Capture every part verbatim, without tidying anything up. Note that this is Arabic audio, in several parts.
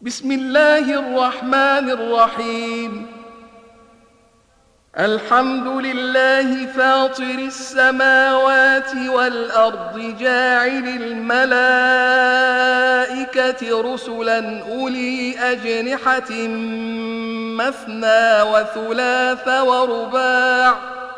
بسم الله الرحمن الرحيم. الحمد لله فاطر السماوات والأرض جاعل الملائكة رسلا أولي أجنحة مثنى وثلاث ورباع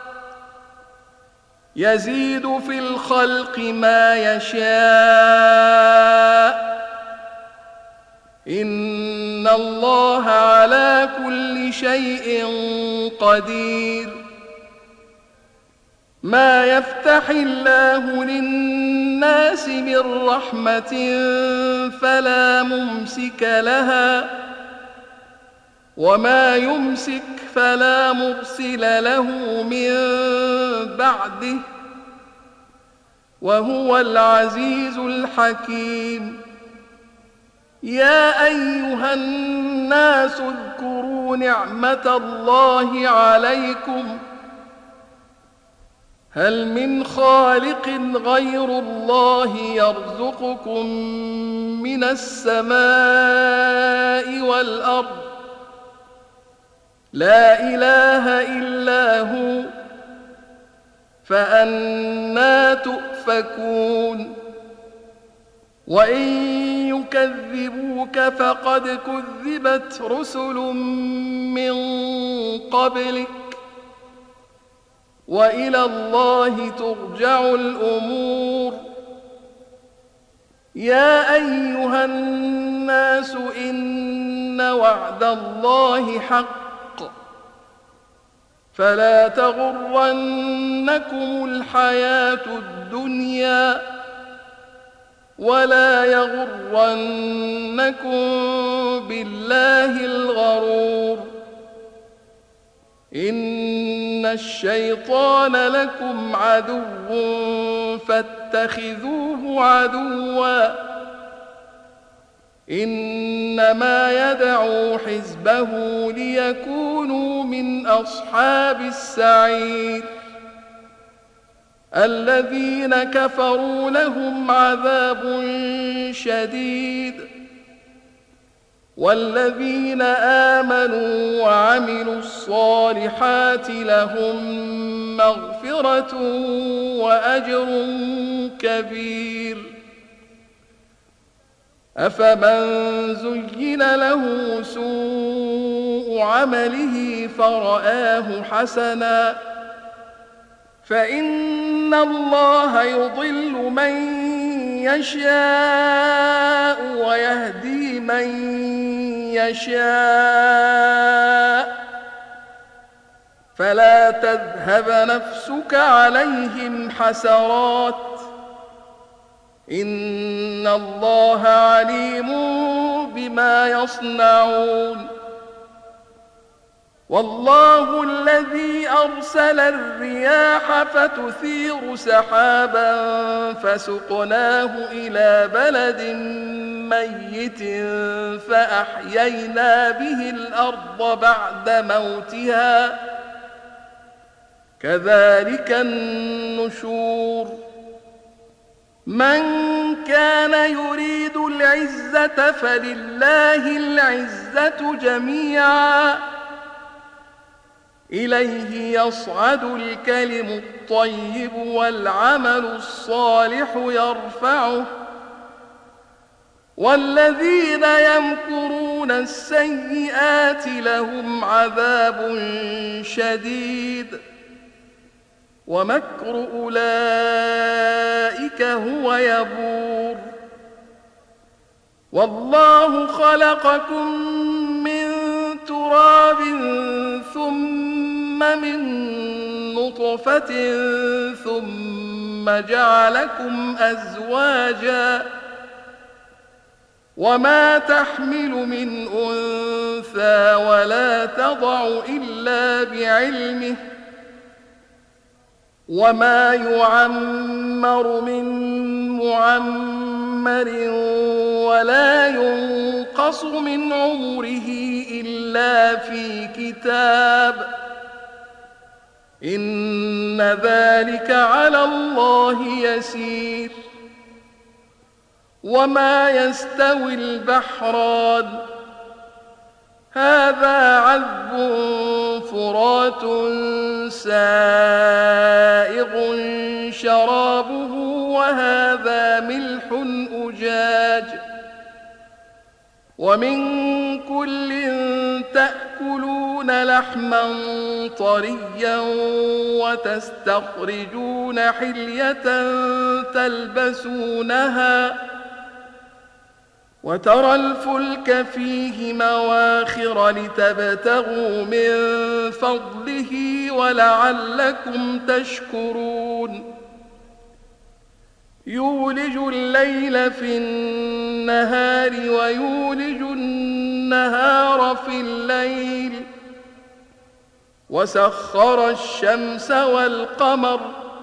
يزيد في الخلق ما يشاء إن الله على كل شيء قدير. ما يفتح الله للناس من رحمة فلا ممسك لها وما يمسك فلا مرسل له من بعده وهو العزيز الحكيم. يا أيها الناس اذكروا نعمة الله عليكم هل من خالق غير الله يرزقكم من السماء والأرض لا إله إلا هو فأنى تؤفكون. وإن يكذبوك فقد كذبت رسل من قبلك وإلى الله ترجع الأمور. يا أيها الناس إن وعد الله حق فلا تغرنكم الحياة الدنيا ولا يغرنكم بالله الغرور. إن الشيطان لكم عدو فاتخذوه عدوا إنما يدعو حزبه ليكونوا من أصحاب السعير. الذين كفروا لهم عذاب شديد والذين آمنوا وعملوا الصالحات لهم مغفرة وأجر كبير. أفمن زين له سوء عمله فرآه حسنا فإن الله يضل من يشاء ويهدي من يشاء فلا تذهب نفسك عليهم حسرات إن الله عليم بما يصنعون. والله الذي أرسل الرياح فتثير سحابا فسقناه إلى بلد ميت فأحيينا به الأرض بعد موتها كذلك النشور. من كان يريد العزة فلله العزة جميعا إليه يصعد الكلم الطيب والعمل الصالح يرفعه والذين يمكرون السيئات لهم عذاب شديد ومكر أولئك هو يبور. والله خلقكم من تراب ثم من نطفة ثم جعلكم أزواجا وما تحمل من أنثى ولا تضع إلا بعلمه وما يعمر من معمر ولا ينقص من عمره إلا في كتاب إن ذلك على الله يسير. وما يستوي البحران هذا عذب فرات سائغ شرابه وهذا ملح أجاج ومن كل تأكلون لحما طريا وتستخرجون حلية تلبسونها وترى الفلك فيه مواخر لتبتغوا من فضله ولعلكم تشكرون يولج الليل في النهار ويولج النهار في الليل وسخر الشمس والقمر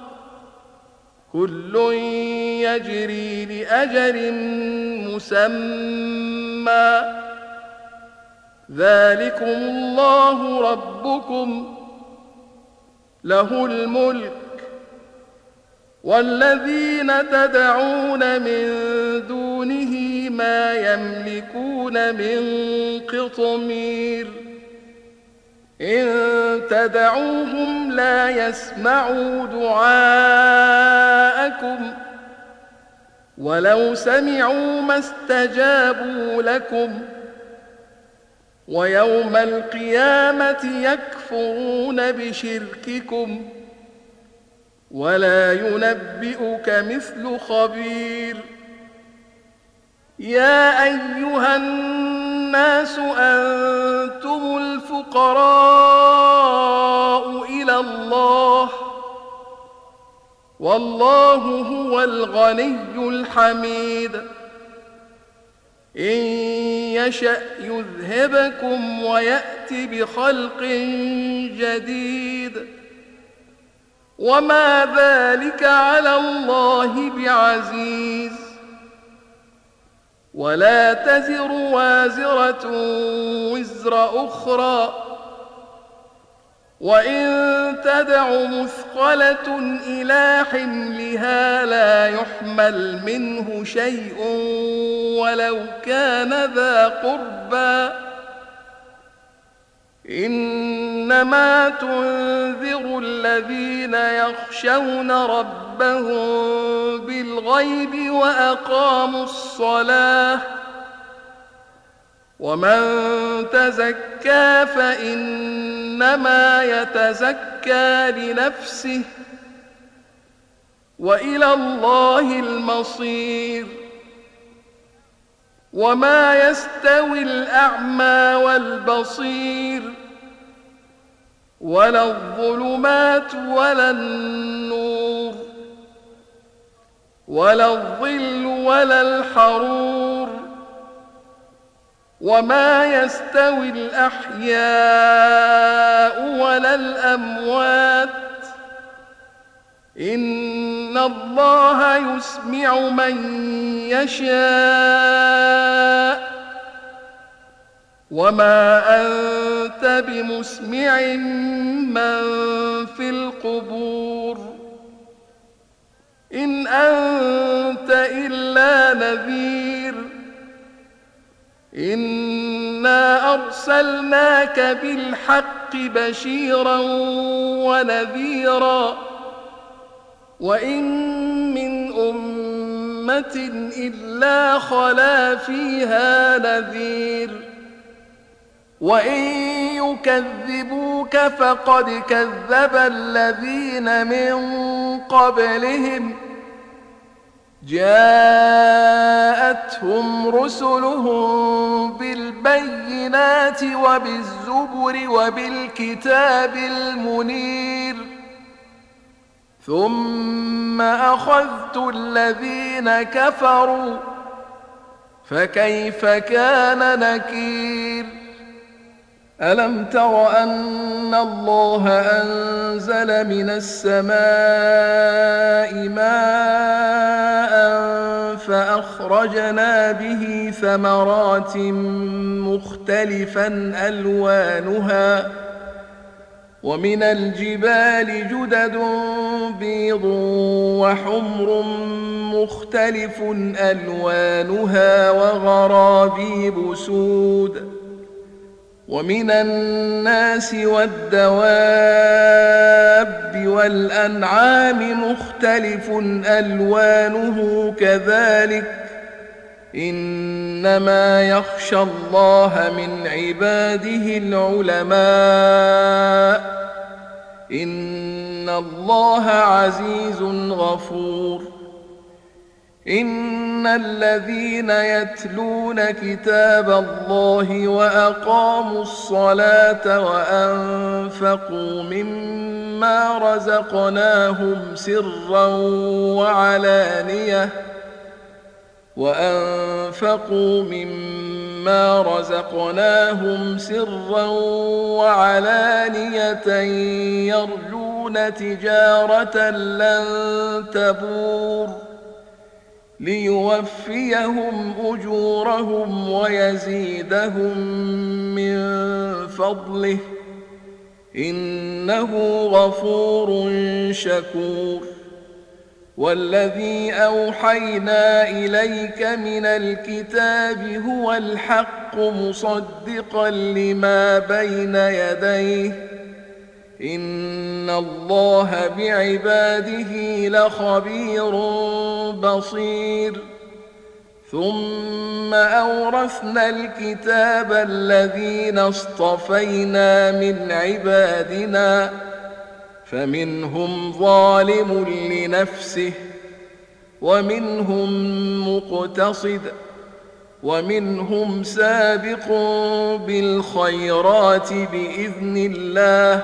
كل يجري لأجل مسمى ذلكم الله ربكم له الملك والذين تدعون من دونه ما يملكون من قطمير إن تدعوهم لا يسمعوا دعاءكم ولو سمعوا ما استجابوا لكم ويوم القيامة يكفرون بشرككم ولا ينبئك مثل خبير يا أيها الناس أنتم الفقراء إلى الله والله هو الغني الحميد إن يشأ يذهبكم ويأت بخلق جديد وما ذلك على الله بعزيز ولا تزر وازرة وزر أخرى وإن تدع مثقلة إلى حملها لا يحمل منه شيء ولو كان ذا قربى إنما تنذر الذين يخشون ربهم بالغيب وأقاموا الصلاة ومن تزكى فإنما يتزكى لنفسه وإلى الله المصير وما يستوي الأعمى والبصير ولا الظلمات ولا النور ولا الظل ولا الحرور وما يستوي الأحياء ولا الأموات إن الله يسمع من يشاء وما أنت بمسمع من في القبور إن أنت إلا نذير إنا أرسلناك بالحق بشيرا ونذيرا وإن من أمة إلا خلا فيها نذير وإن يكذبوك فقد كذب الذين من قبلهم جاءتهم رسلهم بالبينات وبالزبر وبالكتاب المنير ثم أخذت الذين كفروا فكيف كان نكير ألم تر أن الله أنزل من السماء ماء فأخرجنا به ثمرات مختلفا ألوانها ومن الجبال جدد بيض وحمر مختلف ألوانها وغرابيب سود ومن الناس والدواب والأنعام مختلف ألوانه كذلك إنما يخشى الله من عباده العلماء إن الله عزيز غفور إن الذين يتلون كتاب الله وأقاموا الصلاة وأنفقوا مما رزقناهم سرا وعلانية وأنفقوا مما رزقناهم سرا وعلانية يرجون تجارة لن تبور ليوفيهم أجورهم ويزيدهم من فضله إنه غفور شكور والذي أوحينا إليك من الكتاب هو الحق مصدقا لما بين يديه إن الله بعباده لخبير بصير ثم أورثنا الكتاب الذين اصطفينا من عبادنا فمنهم ظالم لنفسه ومنهم مقتصد ومنهم سابق بالخيرات بإذن الله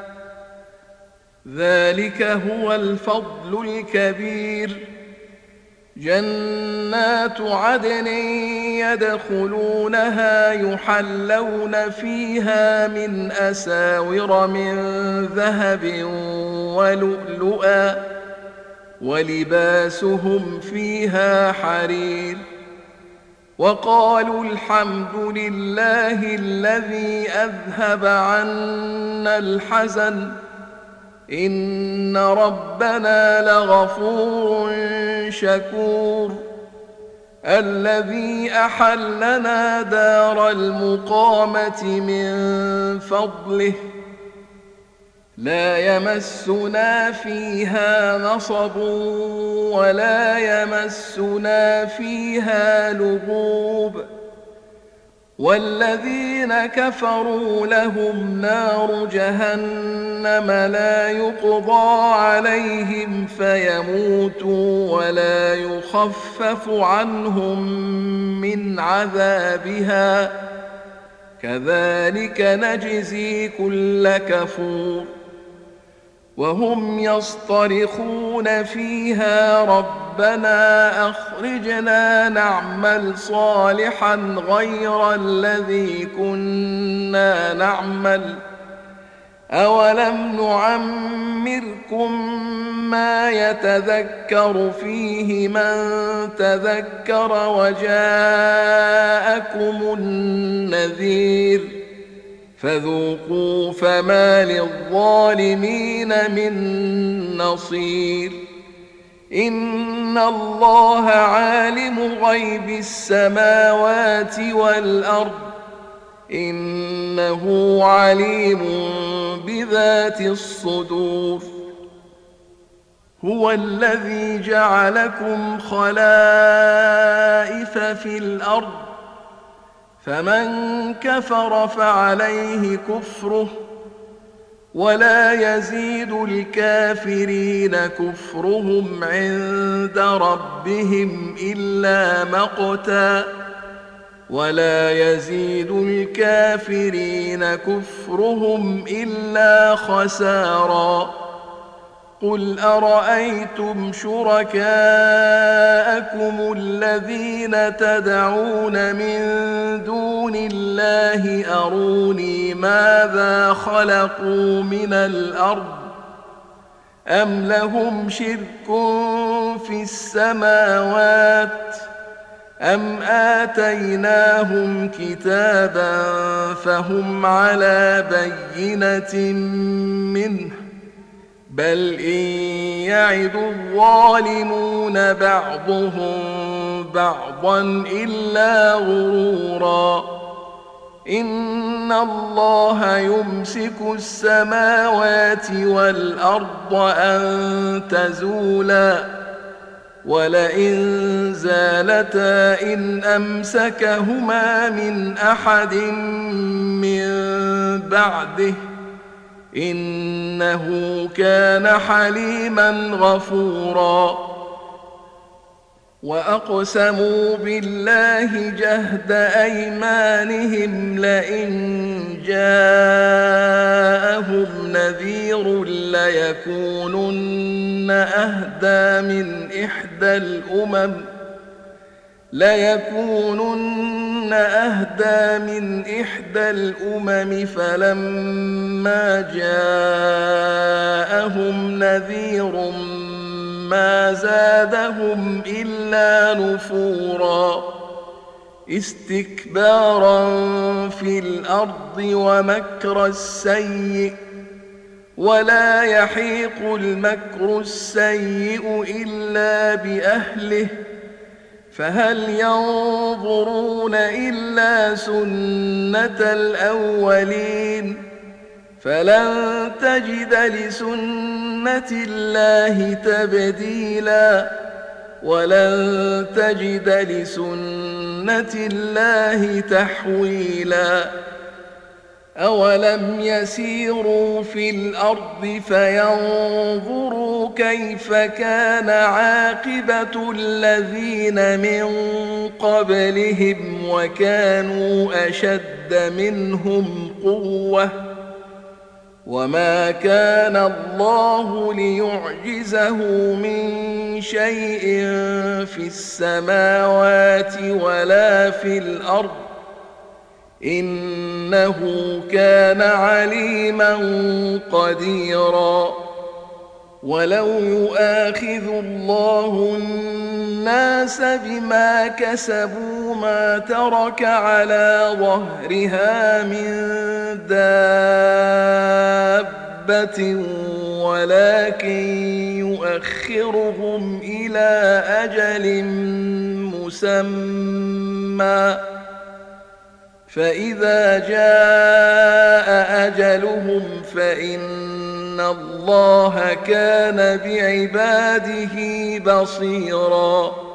ذلك هو الفضل الكبير جنات عدن يدخلونها يحلون فيها من أساور من ذهب ولؤلؤا ولباسهم فيها حرير وقالوا الحمد لله الذي أذهب عنا الحزن إن ربنا لغفور شكور الذي أحلنا دار المقامة من فضله لا يمسنا فيها نصب ولا يمسنا فيها لغوب والذين كفروا لهم نار جهنم لا يقضى عليهم فيموتوا ولا يخفف عنهم من عذابها كذلك نجزي كل كفور وهم يصطرخون فيها ربنا أخرجنا نعمل صالحا غير الذي كنا نعمل أولم نعمركم ما يتذكر فيه من تذكر وجاءكم النذير فذوقوا فما للظالمين من نصير إن الله عالم غيب السماوات والأرض إنه عليم بذات الصدور هو الذي جعلكم خلائف في الأرض فمن كفر فعليه كفره ولا يزيد الكافرين كفرهم عند ربهم إلا مقتا ولا يزيد الكافرين كفرهم إلا خسارا قل أرأيتم شركاءكم الذين تدعون من دون الله أروني ماذا خلقوا من الأرض أم لهم شرك في السماوات أم آتيناهم كتابا فهم على بينة منه بل إن يعد الظالمون بعضهم بعضا إلا غرورا إن الله يمسك السماوات والأرض أن تزولا ولئن زالتا إن أمسكهما من أحد من بعده إنه كان حليما غفورا وأقسموا بالله جهد أيمانهم لئن جاءهم نذير ليكونن أهدى من إحدى الأمم ليكونن أهدى من إحدى الأمم فلما جاءهم نذير ما زادهم إلا نفورا استكبارا في الأرض ومكر السيء ولا يحيق المكر السيء إلا بأهله فهل ينظرون إلا سنة الأولين فلن تجد لسنة الله تبديلا ولن تجد لسنة الله تحويلا أولم يسيروا في الأرض فينظروا كيف كان عاقبة الذين من قبلهم وكانوا أشد منهم قوة وما كان الله ليعجزه من شيء في السماوات ولا في الأرض إنه كان عليما قديرا ولو يؤاخذ الله الناس بما كسبوا ما ترك على ظهرها من دابة ولكن يؤخرهم إلى أجل مسمى فإذا جاء أجلهم فإن الله كان بعباده بصيراً